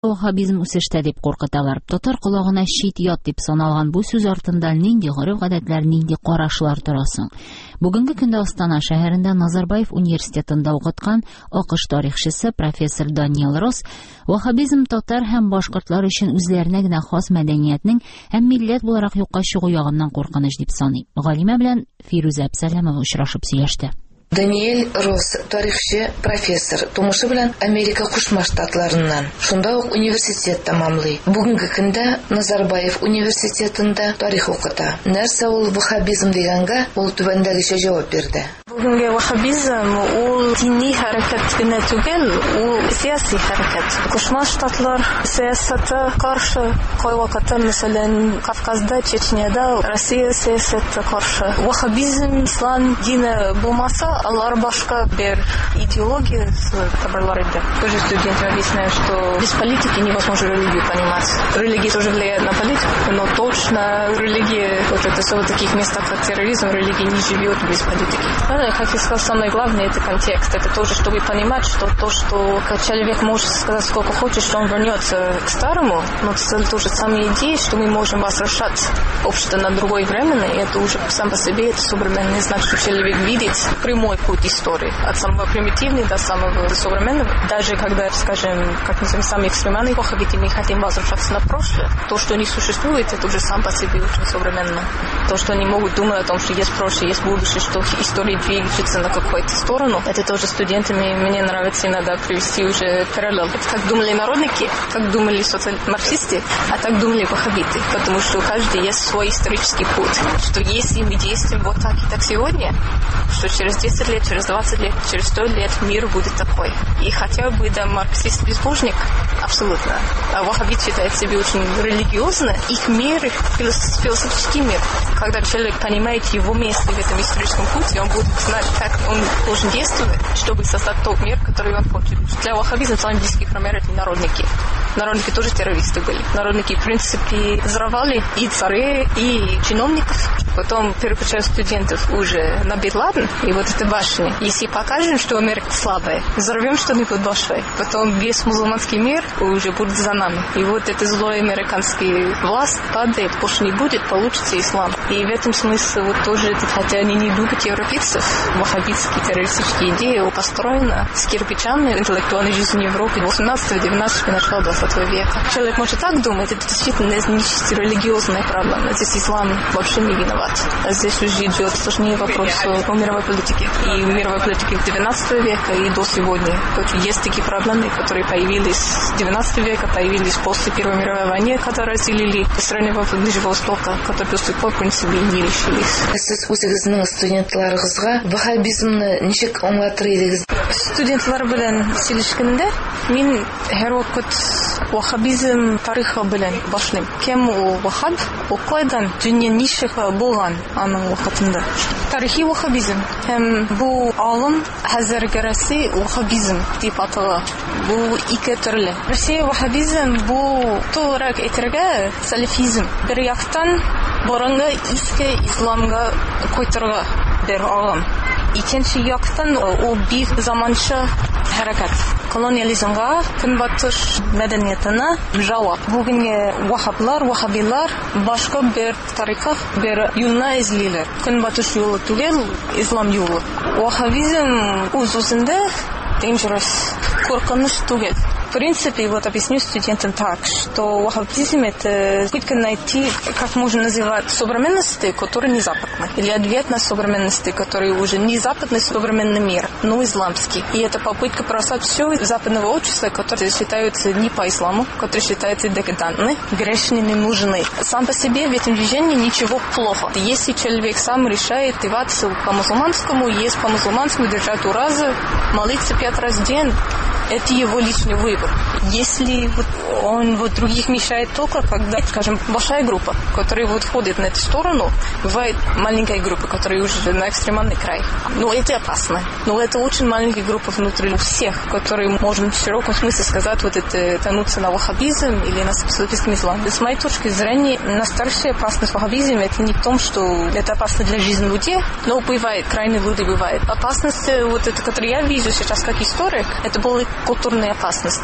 Ваххабизм үсештә дип куркыталар. Татар колагына чит ят дип саналган бу сүз артында нинди гореф-гадәтләр, нинди карашлар тора соң? Бүгенге көндә Астана шәһәрендә Назарбаев университетында укыткан АКШ тарихчысы профессор Даниэл Росс ваххабизм татар һәм башкортлар өчен үзләренә генә хас мәдәниятнең һәм милләт буларак юкка чыгу ягыннан куркыныч дип саный. Галимә белән Фируза Әбсәләмова очрашып сөйләште. Даниэль Росс, тарихчы, профессор, тумышы белән Америка Кушма Штатларыннан. Шунда ук университет тамамлый. Бүгенге көндә Назарбаев университетында тарих укыта. Нәрсә ул ваххабизм дигәнгә, ул түбәндәгечә җавап бирде. Бүгенге ваххабизм ул дини хәрәкәт генә түгел, ул сиясәт хәрәкәт. Кушма Штатлар сиясәткә каршы, кайвакытта, мәсәлән, Кавказда, Чечняда, Россия сиясәткә каршы. Ваххабизм ислам дине булмаса, алар башка бер идеология табарлар иде. Тоже студенты объясняют, что без политики невозможно религию понимать. Религия тоже влияет на политику, но точно религия, вот это все в таких местах, как терроризм, религия не живет без политики. Как я сказал, самое главное это контекст. Это тоже, чтобы понимать, что то, что человек может сказать сколько хочет, что он вернется к старому, но это тоже самая идея, что мы можем возвращать общество на другое время, и это уже сам по себе это современный знак, что человек видит прямой путь истории, от самого примитивного до самого современного. Даже когда, скажем, как мы самые экстремальные ваххабиты, мы хотим возвращаться на прошлое, то, что не существует, это уже сам по себе очень современно. То, что они могут думать о том, что есть прошлое, есть будущее, что история движется на какую-то сторону, это тоже студентами, мне нравится иногда привести уже параллель. Это как думали народники, как думали марксисты, а так думали ваххабиты, потому что у каждого есть свой исторический путь, что если мы действуем вот так и так сегодня, что через 10 лет, через 20 лет, через 100 лет мир будет такой. И хотя бы, да, марксист безбожник, абсолютно. А ваххабит считает себя очень религиозно. Их мир, философский мир. Когда человек понимает его место в этом историческом пути, он будет знать, как он должен действовать, чтобы создать тот мир, который он хочет. Для ваххабизма самый близкий пример — это народники. Народники тоже террористы были. Народники, в принципе, взорвали и царей, и чиновников. Потом переключают студентов уже на Бен Ладен. И вот эта башня. Если покажем, что Америка слабая, взорвем что-нибудь большое, потом весь мусульманский мир уже будет за нами. И вот эта злая американская власть падает, больше не будет, получится ислам. И в этом смысле вот тоже, хотя они не любят европейцев, ваххабитские террористические идеи построены с кирпичами интеллектуальной жизни Европы 18-19 начала 20 века. Человек может так думать, это действительно не чисто религиозная проблема. Здесь ислам вообще не виноват. А здесь уже идет сложнее вопрос о мировой политике. И мировой политике 19 века и до сегодня. Есть такие проблемы, которые появились с 19 века, появились после Первой мировой войны, которые разделили страны Ближнего Востока, которые до сих пор, в принципе, не решились. Сіз өзіңіздің студентларыңызға ваххабизмны ничек аңлатыр идегез? Студентлар белән сөйләшкәндә мин һәр вакыт ваххабизм тарихы белән башлыйм. Кем ул ваххаб? Ул кайдан дөнья ничек булган аның вакытында? Тарихи ваххабизм. Һәм бу алым хәзерге Россия ваххабизм дип атала. Бу ике төрле. Россия ваххабизм бу турак әйтергә салафизм. Бер яктан борынгы иске исламга кайтырга бер алым. Икенче яктан ул бик заманча хәрәкәт. Колониализмга, көнбатыш мәдәниятенә җавап. Бүгенге ваххаблар, ваххабилар башка бер тарикат, бер юлны эзлиләр. Көнбатыш юлы түгел, ислам юлы. Ваххабизм үз-үзендә dangerous, куркыныч түгел. В принципе, вот объясню студентам так, что ваххабизм — это попытка найти, как можно называть, современности, которые не западны. Или ответ на современности, которые уже не западный современный мир, но исламский. И это попытка бросать все западного общества, которое считается не по исламу, которое считается декадентны, грешными, нужны. Сам по себе в этом движении ничего плохо. Если человек сам решает деваться по-мусульманскому, есть по-мусульманскому, держать уразы, молиться 5 раз в день, это его личный выбор. Если он других мешает только, когда, скажем, большая группа, которая входит на эту сторону, бывает маленькая группа, которая уже на экстремальный край. Но это опасно. Но это очень маленькая группа внутри у всех, которые можем в широком смысле сказать, вот это тянуться на ваххабизм или на салафистский ислам. С моей точки зрения, настоящая опасность ваххабизма — это не в том, что это опасно для жизни людей, но бывает, крайне люди бывает. Опасность, вот это, которую я вижу сейчас как историк, это были культурные опасности.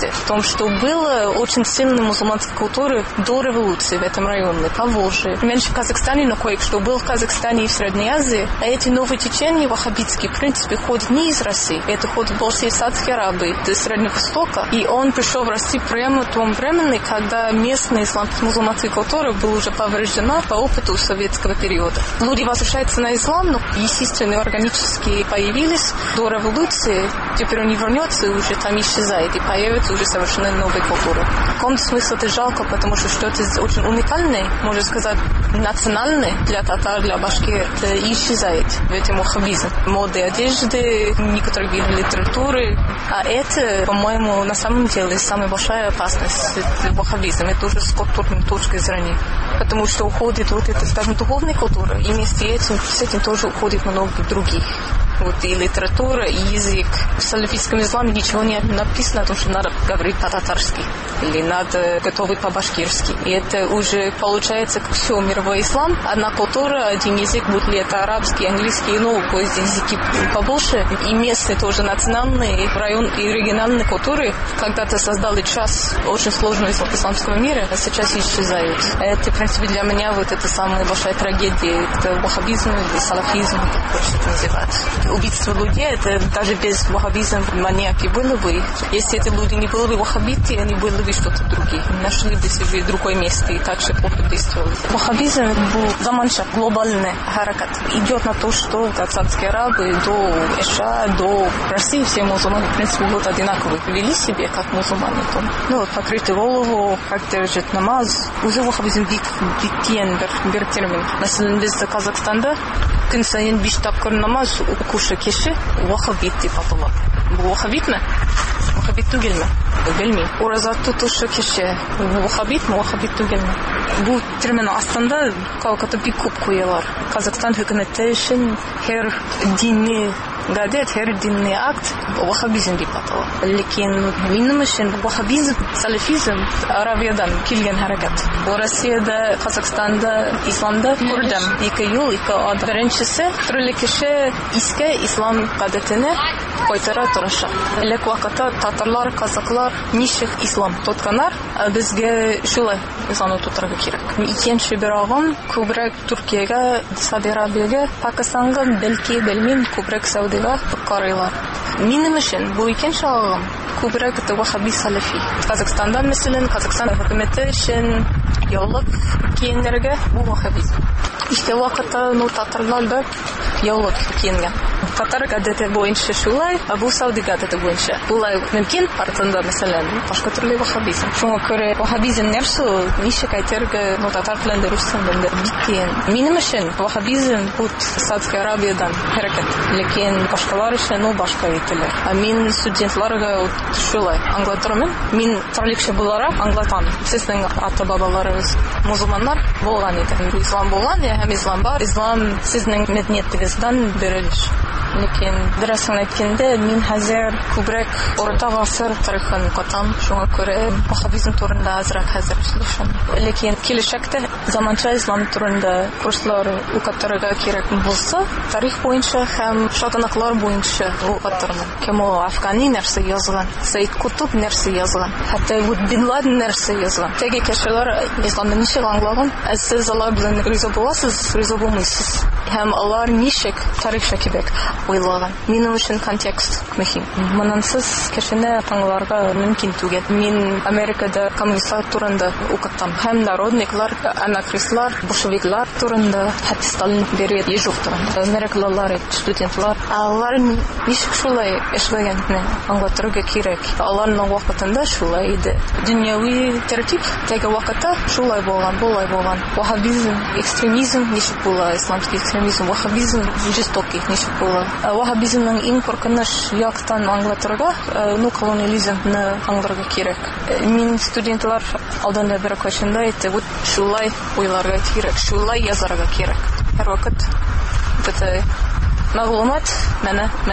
месте, в том, что было очень сильная мусульманская культура до революции в этом районе, по Волжье. Меньше в Казахстане, но кое-что был в Казахстане и в Средней Азии. А эти новые течения ваххабитские, в принципе, ходят не из России. Это ходят больше из Саудовской Аравии, до Среднего Востока. И он пришел в Россию прямо в том времени, когда местная исламско-мусульманская культура была уже повреждена по опыту советского периода. Люди возвращаются на ислам, но естественно органически появились до революции. Теперь он не вернется и уже там исчезает. И появится уже совершенно новая культура. В каком-то смысле это жалко, потому что что-то очень уникальное, можно сказать, национальное для татар, для башкир, исчезает в этом ваххабизме. Моды одежды, некоторые виды литературы. А это, по-моему, на самом деле самая большая опасность ваххабизма. Это уже с культурной точки зрения. Потому что уходит вот эта, скажем, духовная культура. И вместе с этим тоже уходит много других. Вот и литература, и язык. В салафитском исламе ничего не написано о том, что надо говорить по-татарски или надо готовить по-башкирски. И это уже получается все мировой ислам. Одна культура, один язык, будь ли это арабский, английский, ну, языки побольше. И местные тоже национальные, район и региональные культуры когда-то создали часть очень сложного исламского мира, а сейчас исчезают. Это, в принципе, для меня вот это самая большая трагедия. Это ваххабизм или салафизм, как хочется называть. Убийство людей, это даже без ваххабизма маньяки было бы. Если эти люди не были бы ваххабиты, они были бы что-то другое. Нашли бы себе другое место и так же плохо действовали. Ваххабизм был заманчив, глобальный харакат. Идет на то, что от Саудовской Аравии до США, до России все мусульмане, в принципе, вот одинаковые. Вели себе как мусульмане. Ну, вот покрытый голову, как держит намаз. Уже ваххабизм биткен bir термин. Mesela biz Қазақстанда күн сайын 5 тапкыр намаз оқушы кеше ваххабит деп аталады. Бұл ваххабит ме? Ваххабит түгел ме? Білмеймін. Ораза тұтушы кеше ваххабит ме? Ваххабит түгел ме? Бұл термин астында қалқаты бик көп қойылар. Қазақстан хөкіметі үшін her dini гадет, her dini акт ваххабизм деп аталады. Лекен менің үшін ваххабизм, салафизм Аравиядан келген харакат. Россияда, Қазақстанда, исламда көрдім. Екі ел, екі ад. Біріншісі түрлі кеше иске ислам гадетіне қайтара тұрышы. Элек вақытта татарлар, казаклар нишек ислам тотканар, бізге шулай исламны тотырга керек. Икенче бер агым күбрәк Түркиягә, Сауд Арабиягә, Пакистанга, бәлки белмим, күбрәк Саудига карыйлар. Минем өчен бу икенче агым күбрәк это ваххаби салафи. Казахстанда, мәсәлән, Казахстан хөкүмәте өчен яулык киеннәргә бу ваххабизм. Иске вакытта татарлар да яулык киенгән. Татар гадәте буенча шулай, а бу Сауди гадәте буенча. Булай мөмкин партында, мәсәлән, башка төрле ваххабизм. Шуңа күрә ваххабизм нәрсә, ничек әйтергә, татар телендә, рус телендә бик. Минем өчен ваххабизм бу Саудовская Аравиядан хәрәкәт. Ләкин башкалар өчен башка әйтелә. А мин студентларга шулай аңлатырмын. Мин тарихчы буларак аңлатам. Сезнең ата-бабаларыгыз мусульманнар булган иде. Ислам булган, һәм ислам бар. Ислам сезнең мәдәниятегездән берелеш. Ләкин дөресен әйткәндә, мин хәзер күбрәк орта гасыр тарихын катам. Шуңа күрә ваххабизм турында азрак хәзер эшләшәм. Ләкин киләчәктә заманча ислам турында курслар укытырга кирәк булса, тарих буенча һәм шатанаклар буенча укытырмын. Кемал Афгани нәрсә язган, Саид Кутуб нәрсә язган, хәтта Бин Ладен нәрсә язган. Теге кешеләр исламны ничек аңлаган? Сез алар белән риза буласыз, риза булмыйсыз. Һәм алар ничек тарихча кебек уйлаган. Минем өчен контекст мөһим. Монансыз кешене таңларга мөмкин түгел. Мин Америкада коммунистлар турында укыттым. Һәм народниклар, анархистлар, большевиклар турында, хәтта Сталин берет ежук турында. Америкалылар, студентлар, алар ничек шулай эшләгәнне аңлатырга кирәк. Аларның вакытында шулай иде. Дөньяви тәртип теге вакытта шулай булган. Ваххабизм, экстремизм ничек була, исламский экстремизм, ваххабизм жестокий ничек була. Ваххабизмның иң куркыныч яктан аңлатырга, колониализмны аңларга кирәк. Мин студентлар алдында бер кайчанда әйтте, вот шулай уйларга кирәк, шулай язарга кирәк. Һәрвакыт бит мәгълүмат менә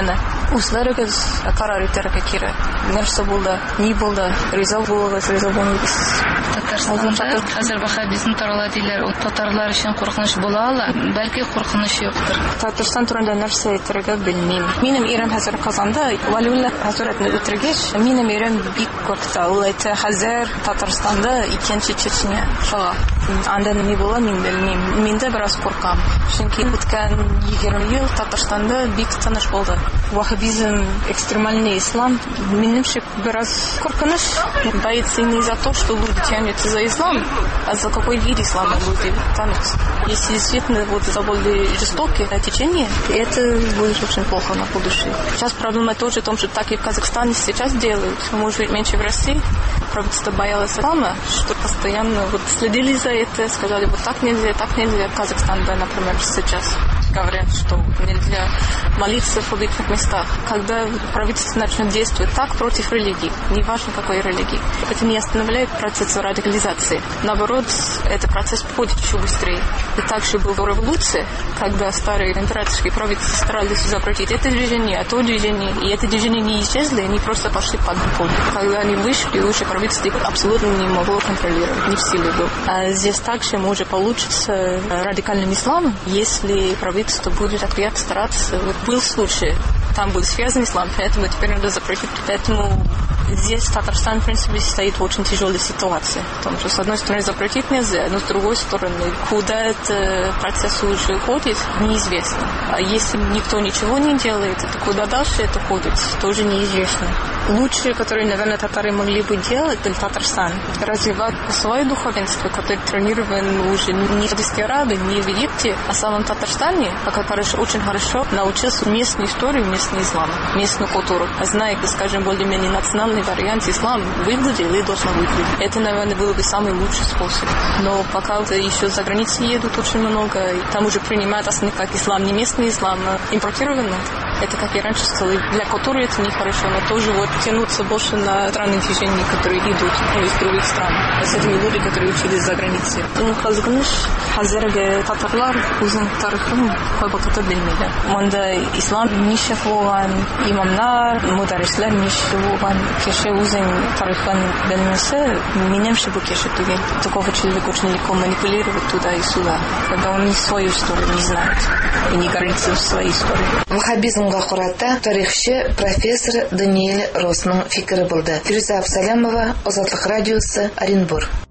Үзләрегез карар итәргә кирәк. Нәрсә булды, ни булды, риза булыгыз, риза булмагыз. Татарстанда хәзер ваххабизм тарала диләр. Ул татарлар өчен куркыныч була ала, бәлки куркыныч юктыр. Татарстан турында нәрсә әйтергә белмим. Минем ирем хәзер Казанда, Валиулла хәзрәтне үтергәч, минем ирем бик куркты. Ул әйтә, хәзер Татарстанда икенче Чечня шуга. Анда ни була, мин белмим. Мин дә бераз куркам. Чөнки үткән 20 ел Татарстанда бик тыныч булды. Ваххабизм, экстремальный ислам, минемчә бераз куркыныч. Боится не за то, что люди тянутся за ислам, а за какой вид ислама люди тянутся. Если действительно вот за более жестокие течения, это будет очень плохо на будущее. Сейчас проблема тоже в том, что так и в Казахстане сейчас делают. Может быть, меньше в России. Правительство боялось ислама, что постоянно вот следили за это, сказали, вот так нельзя, так нельзя. В Казахстане, например, сейчас говорят, что нельзя молиться в публичных местах. Когда правительство начнет действовать так против религии, неважно какой религии, это не останавливает процесс радикализации. Наоборот, этот процесс входит еще быстрее. И также была революция, когда старые императорские правительства старались запретить это движение, а то движение. И это движение не исчезли, они просто пошли под пол. Когда они вышли, уже правительство их абсолютно не могло контролировать, не в силе было. А здесь также может получиться радикальным исламом, если правительство будет ответ стараться. Вот был случай, там был связан ислам, поэтому теперь надо запретить. Поэтому здесь Татарстан, в принципе, стоит в очень тяжелой ситуации. Потому что, с одной стороны, запретить нельзя, но с другой стороны, куда этот процесс уже уходит, неизвестно. А если никто ничего не делает, то куда дальше это ходит, тоже неизвестно. Лучшее, которое, наверное, татары могли бы делать, это Татарстан. Развивать свое духовенство, которое тренировано уже не в Саудовской Аравии, не в Египте, а в самом Татарстане, который очень хорошо научился местной истории, местный ислам, местную культуру. Зная, скажем, более-менее национальный вариант ислама выглядел и должен выглядеть. Это, наверное, был бы самый лучший способ. Но пока еще за границей едут очень много, и там уже принимают основные как ислам, не местный ислам, а импортированный. Это, как я раньше сказала, для культуры это нехорошо, но тоже вот тянуться больше на странные движения, которые идут из других стран. С этими людьми, которые учились за границей. Хәзерге татарлар үзенең тарихын кайбакыта белмиләр. Монда ислам ничек булган, имамнар, мударрислар ничек булган, кеше үзенең тарихын белмәсә, минемчә бу кеше түгел. Такого человека очень легко манипулировать туда и сюда, когда он не свою историю не знает и не гордится своей историей. Ваххабизмга карата тарихчы профессор Даниэль Россның фикере булды. Фируза Абсалямова, Азатлык радиосы, Оренбур.